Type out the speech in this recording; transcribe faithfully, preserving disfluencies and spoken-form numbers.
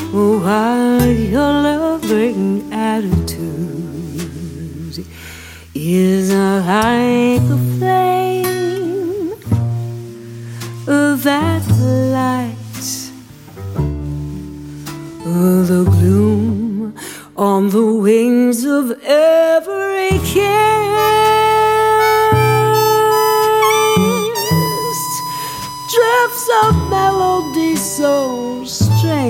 while your loving attitude is like a flame that lights the gloom on the wings of every kiss. Drifts of